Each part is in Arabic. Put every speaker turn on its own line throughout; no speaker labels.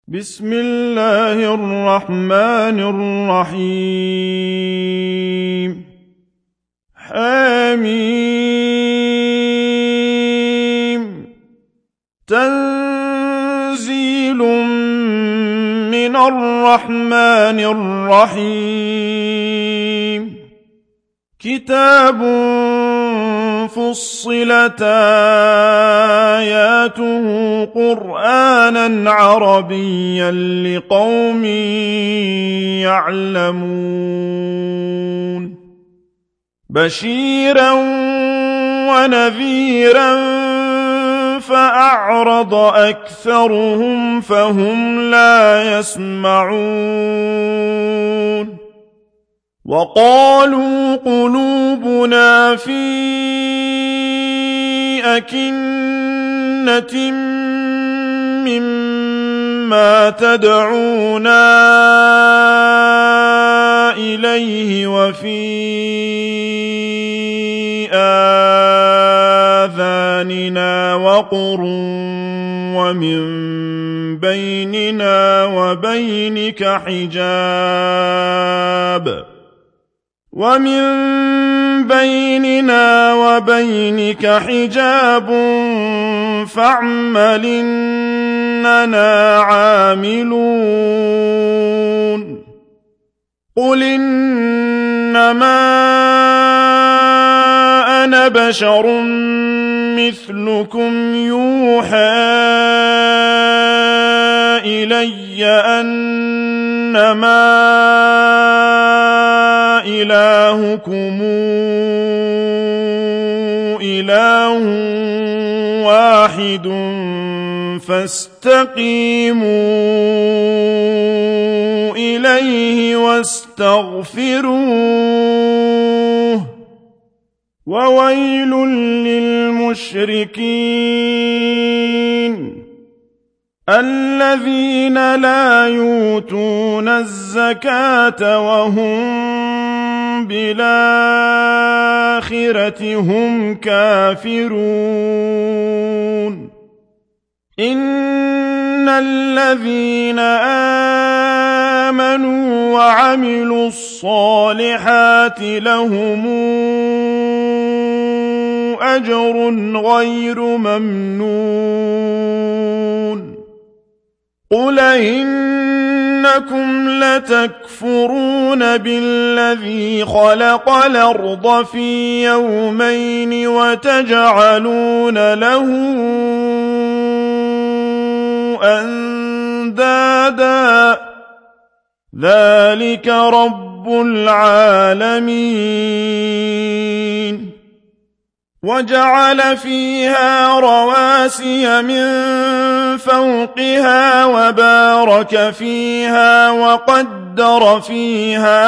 بسم الله الرحمن الرحيم حميم تنزيل من الرحمن الرحيم كتاب فصلت آياته قرآنا عربيا لقوم يعلمون بشيرا ونذيرا فأعرض أكثرهم فهم لا يسمعون وقالوا قلوبنا في أكنة مما تدعونا إليه وفي آذاننا وقر ومن بيننا وبينك حجاب فاعمل إننا عاملون قل إنما أنا بشر مثلكم يوحى إلي أنما إلهكم إله واحد فاستقيموا إليه واستغفروه وويل للمشركين الذين لا يؤتون الزكاة وهم بالآخرة هم كافرون إن الذين آمنوا وعملوا الصالحات لهم أجر غير ممنون قل إنكم لتكفرون بالذي خلق الأرض في يومين وتجعلون له أندادا ذلك رب العالمين وجعل فيها رواسي من فوقها وبارك فيها وقدر فيها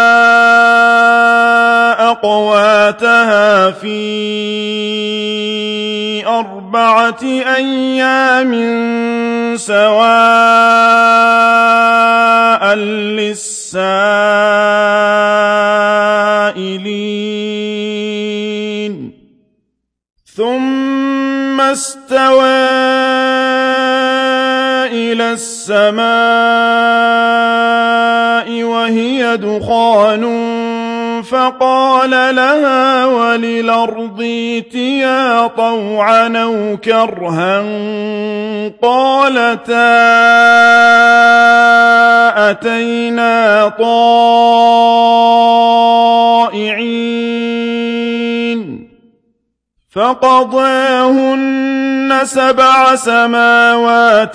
أقواتها في 4 أيام سواء للسائلين ثم استوى إلى السماء وهي دخان فقال لها وللأرض ائتيا طوعا أو كرها قالتا أتينا طائعين فقضاهن 7 سماوات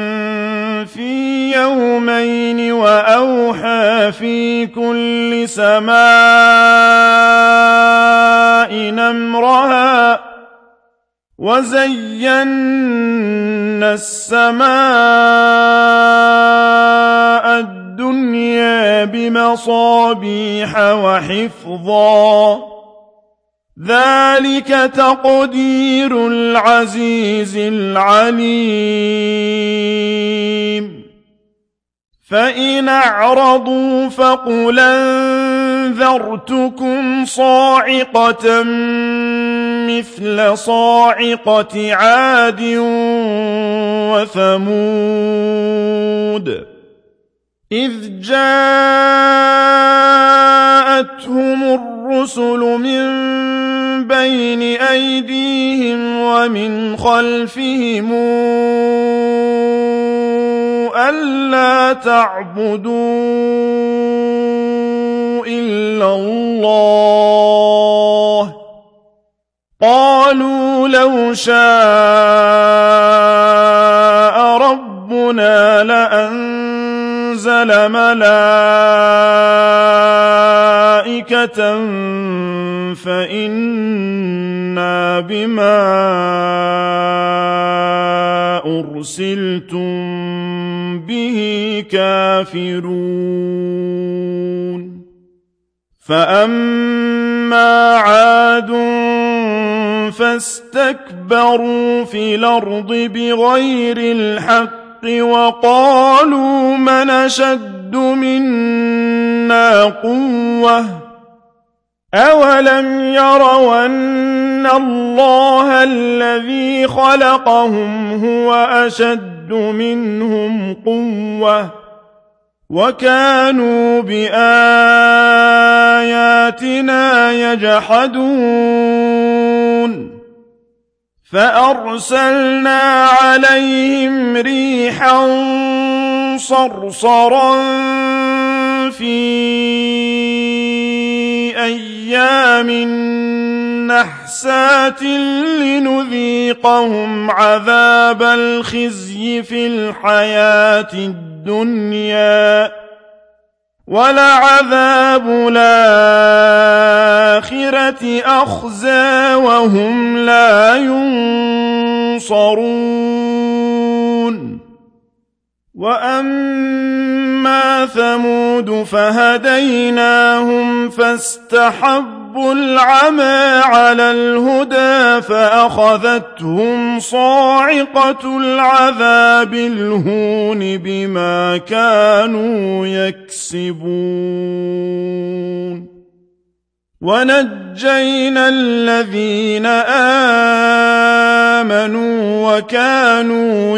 في يومين وأوحى في كل سماء أمرها وزينا السماء الدنيا بمصابيح وحفظا ذلك تقدير العزيز العليم فإن أعرضوا فقل أنذرتكم صاعقة مثل صاعقة عاد وثمود إذ جاءتهم الرسل من بين أيديهم ومن خلفهم ألا تعبدوا إلا الله قالوا لو شاء ربنا لأنزل ملائكة فإنا بما أرسلتم به كافرون فأما عاد فاستكبروا في الأرض بغير الحق وقالوا من أشد منا قوة أولم يروا أن الله الذي خلقهم هو أشد منهم قوة وكانوا بآياتنا يجحدون فأرسلنا عليهم ريحا صرصرا في أيام نحسات لنذيقهم عذاب الخزي في الحياة الدنيا ولعذاب الآخرة أخزى وهم لا ينصرون وأما ثمود فهديناهم فاستحبوا العمى على الهدى فأخذتهم صاعقة العذاب الهون بما كانوا يكسبون ونجينا الذين آمنوا وكانوا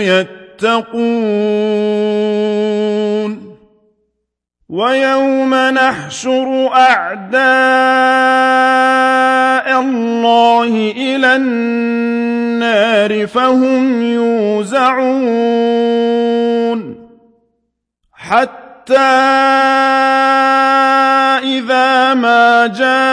يتقون ويوم نحشر أعداء الله إلى النار فهم يوزعون حتى إذا ما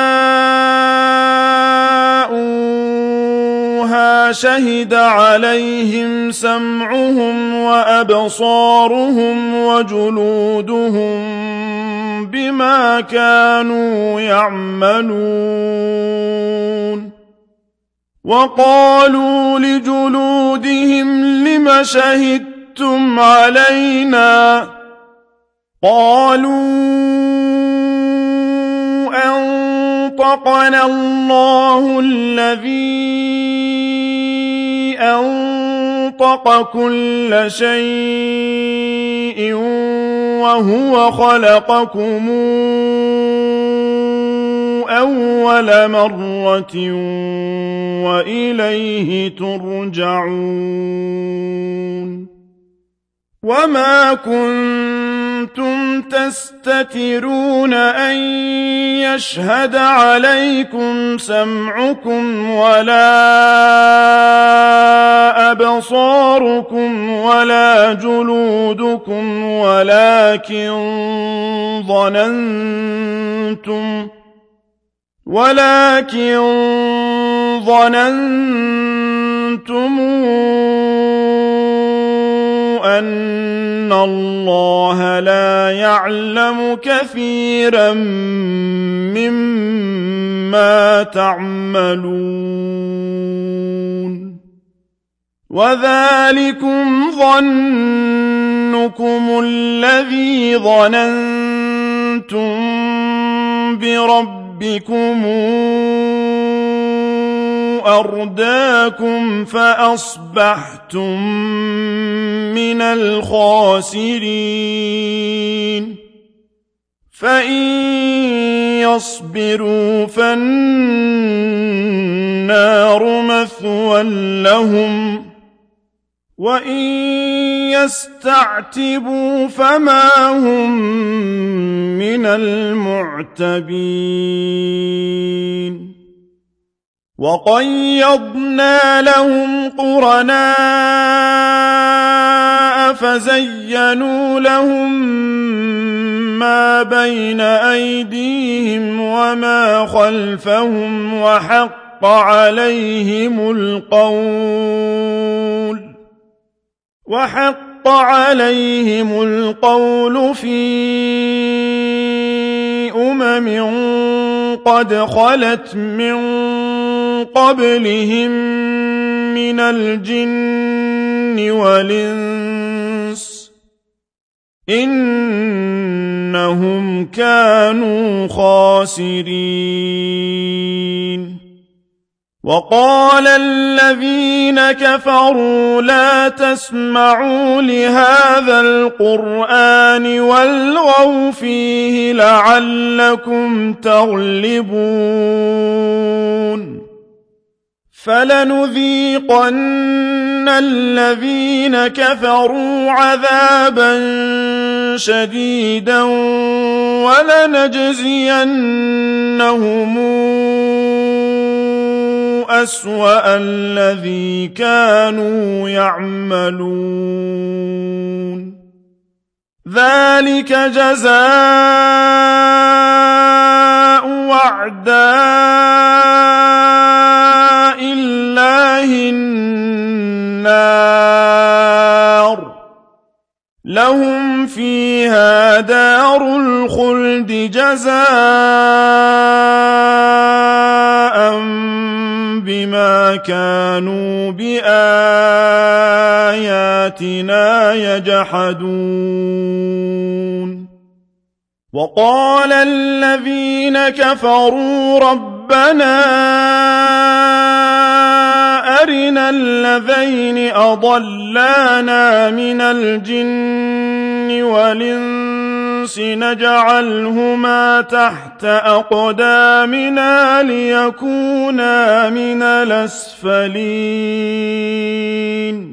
جاءوها شهد عليهم سمعهم وأبصارهم وجلودهم بما كانوا يعملون وقالوا لجلودهم لم شهدتم علينا قالوا أنطقنا الله الذي أنطق كل شيء وهو خلقكم أول مرة وإليه ترجعون وما كنتم تستترون أن يشهد عليكم سمعكم ولا أبصاركم ولا جلودكم ولكن ظننتم أن الله لا يعلم كثيرا مما تعملون وذلكم ظنكم الذي ظننتم بربكم أرداكم فأصبحتم من الخاسرين فإن يصبروا فالنار مثوى لهم وإن يستعتبوا فما هم من المعتبين وقيضنا لهم قرناء فزينوا لهم ما بين أيديهم وما خلفهم وحق عليهم القول في قد خلت من قبلهم من الجن والإنس إنهم كانوا خاسرين وقال الذين كفروا لا تسمعوا لهذا القرآن والغوا فيه لعلكم تغلبون فلنذيقن الذين كفروا عذابا شديدا ولنجزينهم أسوأ الذي كانوا يعملون ذلك جزاء أعداء الله النار لهم فيها دار الخلد جزاء بما كانوا بآياتنا يجحدون وقال الذين كفروا ربنا أرنا الذين أضلانا من الجن والإنس نجعلهما تحت أقدامنا ليكونا من الأسفلين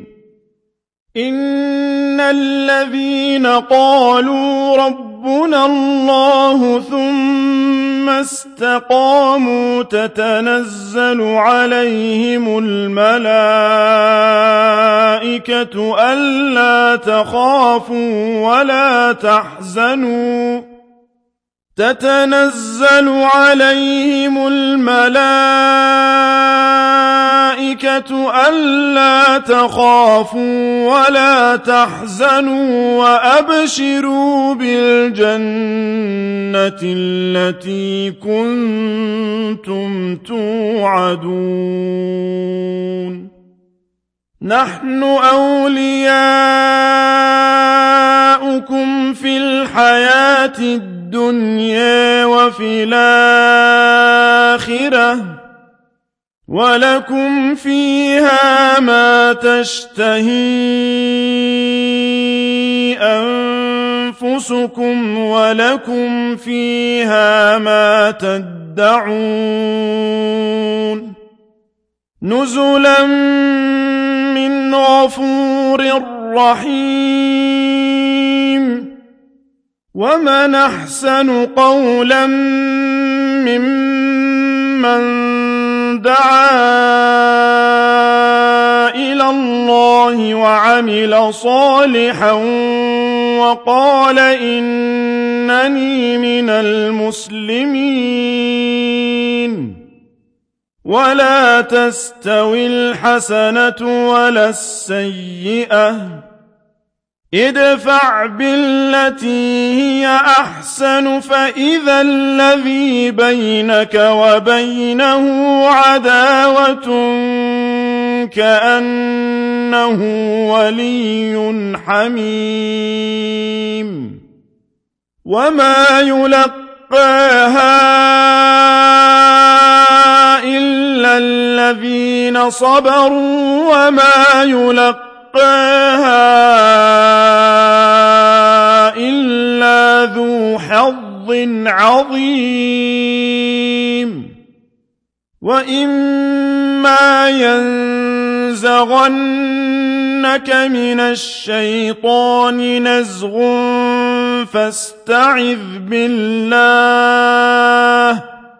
إن الذين قالوا ربنا الله ثم استقاموا تتنزل عليهم الملائكة ألا تخافوا ولا تحزنوا تتنزل عليهم الملائكة ألا تخافوا ولا تحزنوا وأبشروا بالجنة التي كنتم توعدون نحن أولياؤكم في الحياة الدنيا وفي الآخرة ولكم فيها ما تشتهي أنفسكم ولكم فيها ما تدعون نزلا من غفور رحيم ومن أحسن قولا ممن دعا إلى الله وعمل صالحا وقال إنني من المسلمين ولا تستوي الحسنة ولا السيئة ادفع بالتي هي أحسن فإذا الذي بينك وبينه عداوة كأنه ولي حميم وما يلقاها إلا الذين صبروا وما يلقاها إلا ذو حظ عظيم وإما ينزغنك ينزغنك من الشيطان نزغ فاستعذ بالله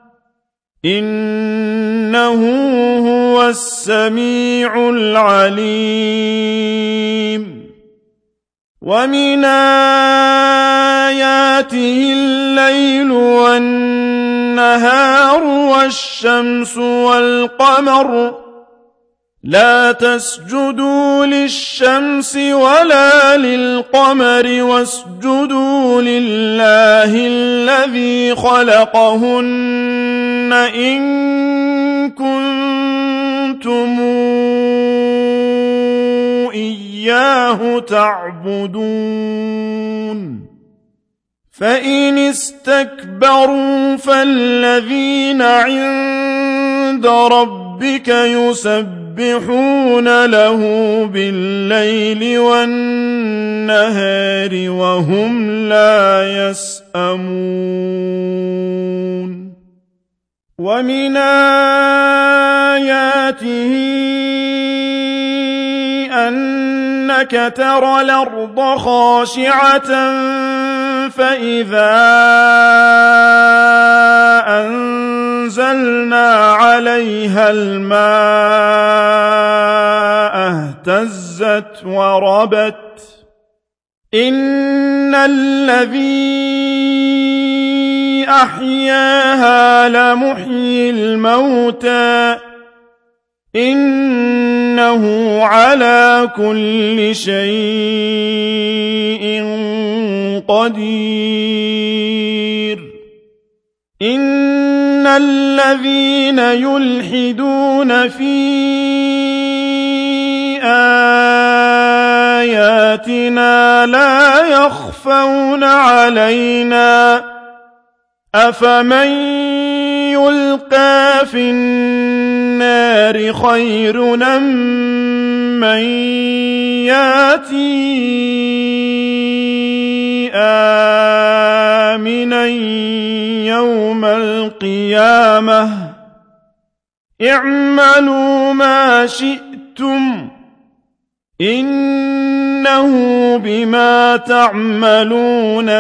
إنه هو السميع العليم ومن آياته الليل والنهار والشمس والقمر لا تسجدوا للشمس ولا للقمر واسجدوا لله الذي خلقهن إن كنتم إياه تعبدون فإن استكبروا فالذين عند ربك يسبحون له بالليل والنهار وهم لا يسأمون ومن آياته أنك ترى الأرض خاشعة فإذا أنزلنا عليها الماء اهتزت وربت إن الذي أحياها لمحيي الموتى إنه على كل شيء قدير إن الذين يلحدون في آياتنا لا يخفون علينا أفمن يلقى في النار خير أم من ياتي آمنا يوم القيامة اعملوا ما شئتم إنه بما تعملون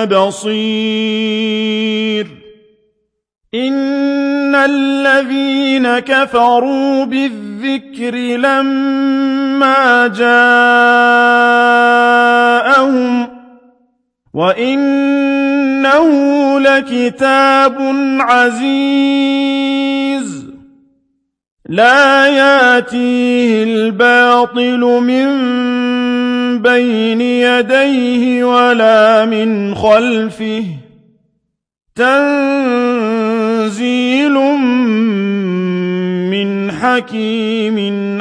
بصير إن الذين كفروا بالذكر لما جاءهم وإنه لكتاب عزيز لا ياتيه الباطل من بين يديه ولا من خلفه تنزيل من حكيم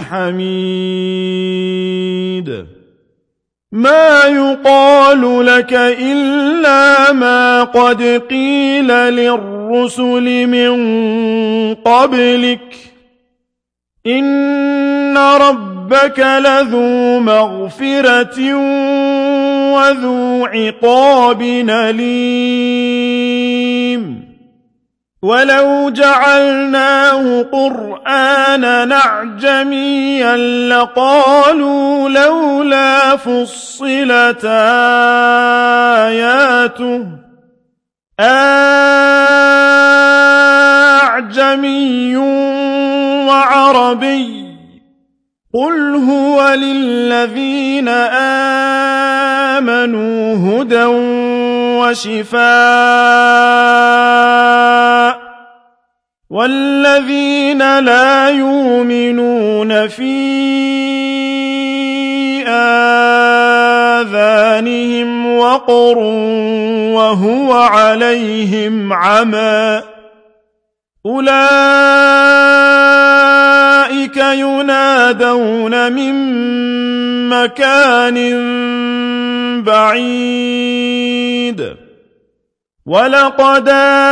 حميد ما يقال لك إلا ما قد قيل للرسل من قبلك إن ربك لذو مغفرة وذو عقاب أليم ولو جعلناه قرآنا أعجميا لقالوا لولا فصلت آياته أعجمي وعربي قل هو للذين آمنوا هدى وشفاء والذين لا يؤمنون في آذانهم وقر وهو عليهم عمى أولئك ينادون من مكان بعيد ولقد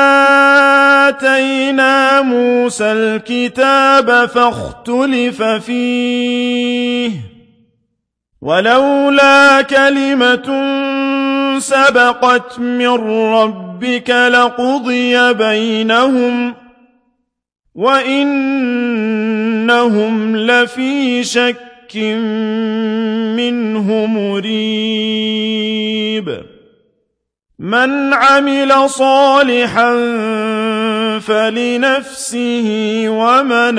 آتينا موسى الكتاب فاختلف فيه ولولا كلمة سبقت من ربك لقضي بينهم وإنهم لفي شك منه مريب من عمل صالحا فلنفسه ومن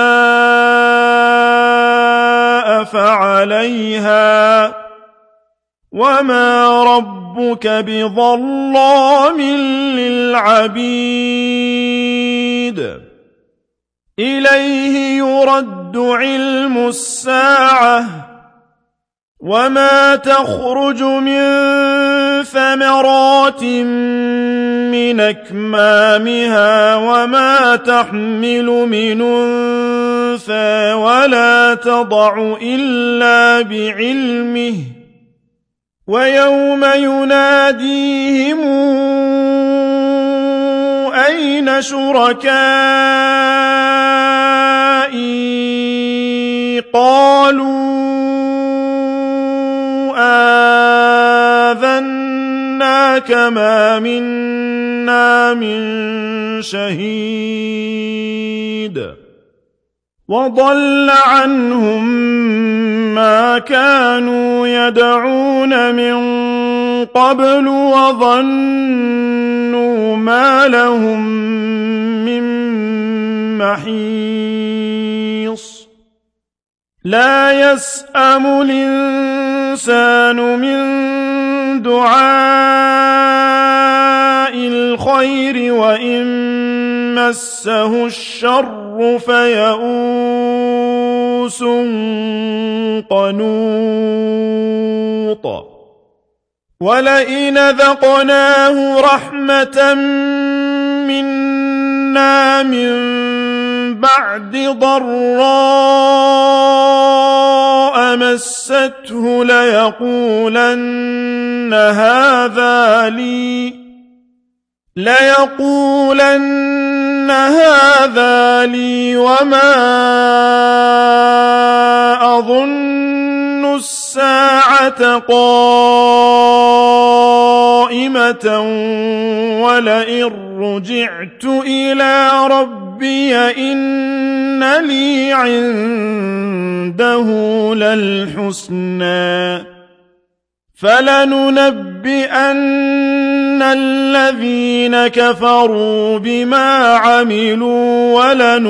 أساء فعليها وما ربك بظلام للعبيد إليه يرد علم الساعة وما تخرج من ثمرات من أكمامها وما تحمل من أنثى ولا تضع إلا بعلمه ويوم يناديهم أين شركائي قالوا آذناك ما منا من شهيد وضل عنهم ما كانوا يدعون من قبل وظنوا ما لهم من محيص لا يسأم الإنسان من دعاء الخير وإن مسه الشر فيئوس قنوط ولئن ذقناه رحمة منا من بعد ضراء مسته ليقولن هذا لي وما أظن الساعة قائمة ولئن رجعت إلى ربي إن لي عنده للحسنى فلننبئن الذين كفروا بما عملوا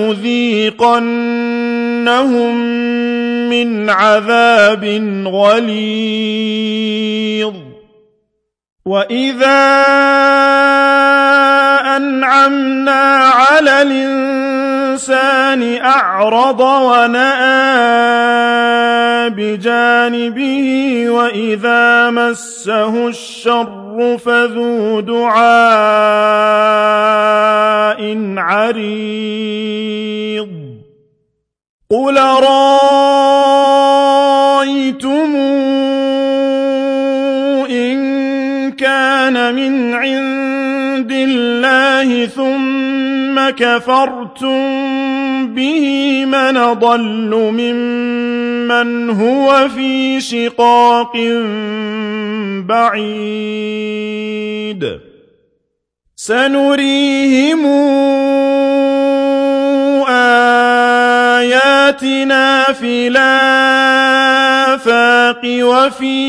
ولنذيقنهم من عذاب غليظ وإذا أنعمنا على الإنسان أعرض ونأى بجانبه وإذا مسه الشر فذو دعاء عريض قل رأيتم إن كان من عند الله ثم كفرتم به من ضل ممن هو في شقاق بعيد سنريهم آياتنا في الآفاق وفي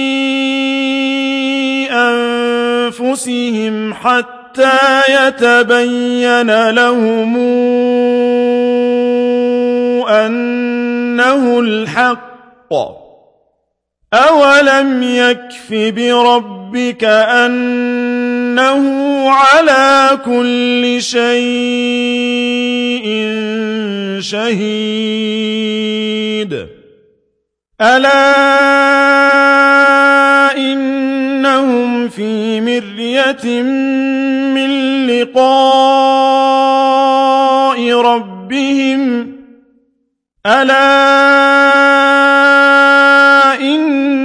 أنفسهم حتى يتبين لهم أنه الحق أولم يكف بربك أنه على كل شيء شهيد ألا إنهم في مرية من لقاء ربهم ألا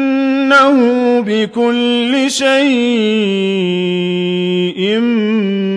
إنه بكل شيء